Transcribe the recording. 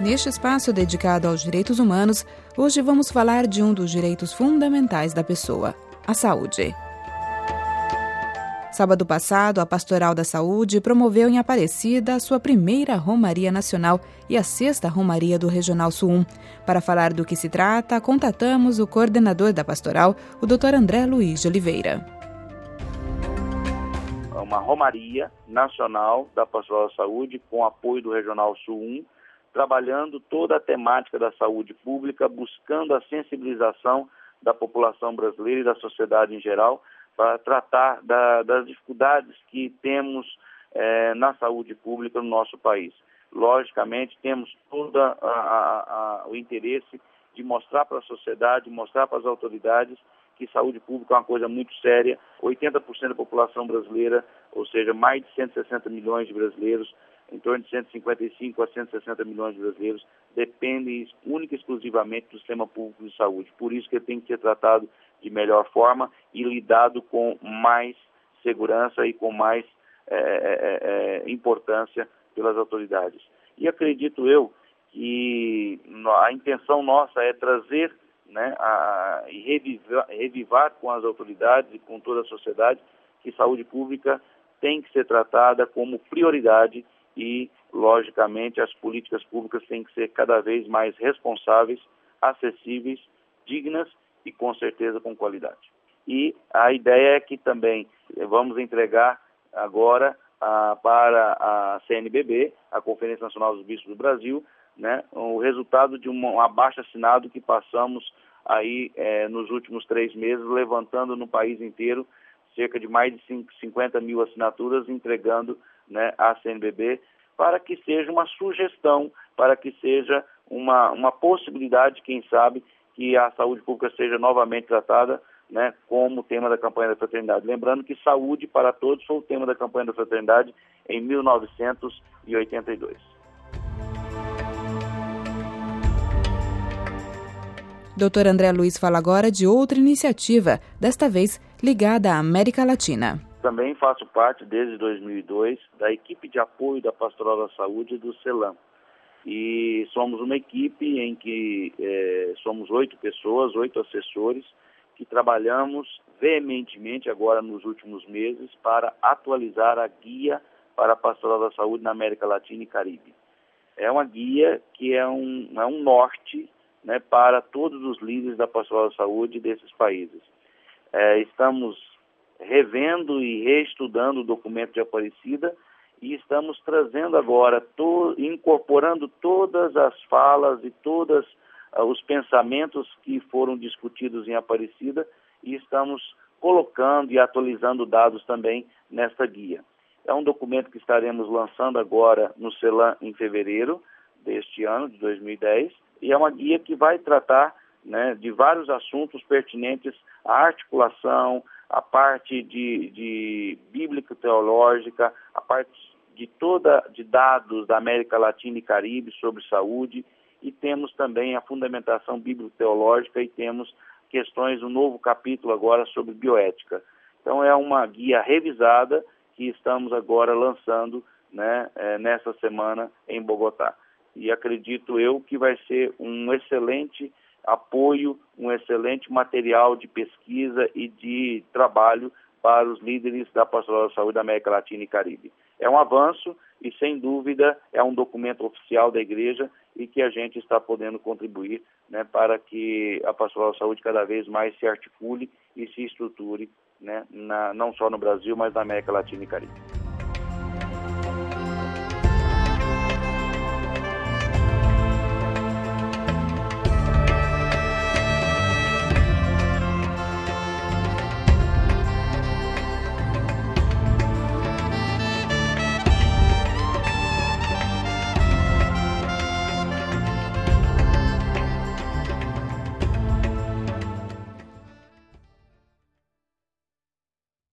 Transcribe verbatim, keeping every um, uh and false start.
Neste espaço dedicado aos direitos humanos, hoje vamos falar de um dos direitos fundamentais da pessoa, a saúde. Sábado passado, a Pastoral da Saúde promoveu em Aparecida a sua primeira Romaria Nacional e a sexta Romaria do Regional Sul um. Para falar do que se trata, contatamos o coordenador da Pastoral, o doutor André Luiz de Oliveira. Uma Romaria Nacional da Pastoral da Saúde com apoio do Regional Sul um, trabalhando toda a temática da saúde pública, buscando a sensibilização da população brasileira e da sociedade em geral, para tratar da, das dificuldades que temos eh, na saúde pública no nosso país. Logicamente, temos todo a, a, a, o interesse de mostrar para a sociedade, mostrar para as autoridades que saúde pública é uma coisa muito séria. oitenta por cento da população brasileira, ou seja, mais de cento e sessenta milhões de brasileiros, em torno de cento e cinquenta e cinco a cento e sessenta milhões de brasileiros, dependem única e exclusivamente do sistema público de saúde. Por isso que ele tem que ser tratado de melhor forma e lidado com mais segurança e com mais é, é, é, importância pelas autoridades. E acredito eu que a intenção nossa é trazer, né, a, e revivar, revivar com as autoridades e com toda a sociedade que saúde pública tem que ser tratada como prioridade e, logicamente, as políticas públicas têm que ser cada vez mais responsáveis, acessíveis, dignas e, com certeza, com qualidade. E a ideia é que também vamos entregar agora a, para a C N B B, a Conferência Nacional dos Bispos do Brasil, né, o resultado de um abaixo-assinado que passamos aí é, nos últimos três meses, levantando no país inteiro cerca de mais de cinquenta mil assinaturas, entregando, né, à C N B B, para que seja uma sugestão, para que seja uma, uma possibilidade, quem sabe, que a saúde pública seja novamente tratada, né, como tema da campanha da fraternidade. Lembrando que saúde para todos foi o tema da campanha da fraternidade em mil novecentos e oitenta e dois. doutor André Luiz fala agora de outra iniciativa, desta vez ligada à América Latina. Também faço parte, desde dois mil e dois, da equipe de apoio da Pastoral da Saúde do CELAM. E somos uma equipe em que eh, somos oito pessoas, oito assessores, que trabalhamos veementemente agora nos últimos meses para atualizar a guia para a Pastoral da Saúde na América Latina e Caribe. É uma guia que é um, é um norte, né, para todos os líderes da Pastoral da Saúde desses países. É, estamos revendo e reestudando o documento de Aparecida e estamos trazendo agora, to, incorporando todas as falas e todos uh, os pensamentos que foram discutidos em Aparecida e estamos colocando e atualizando dados também nesta guia. É um documento que estaremos lançando agora no CELAM em fevereiro deste ano, de dois mil e dez, e é uma guia que vai tratar, né, de vários assuntos pertinentes à articulação, a parte de, de bíblico-teológica, a parte de toda de dados da América Latina e Caribe sobre saúde, e temos também a fundamentação bíblico-teológica e temos questões, um novo capítulo agora sobre bioética. Então é uma guia revisada que estamos agora lançando, né, é, nessa semana em Bogotá. E acredito eu que vai ser um excelente apoio, um excelente material de pesquisa e de trabalho para os líderes da Pastoral da Saúde da América Latina e Caribe. É um avanço e, sem dúvida, é um documento oficial da Igreja e que a gente está podendo contribuir, né, para que a Pastoral da Saúde cada vez mais se articule e se estruture, né, na, não só no Brasil, mas na América Latina e Caribe.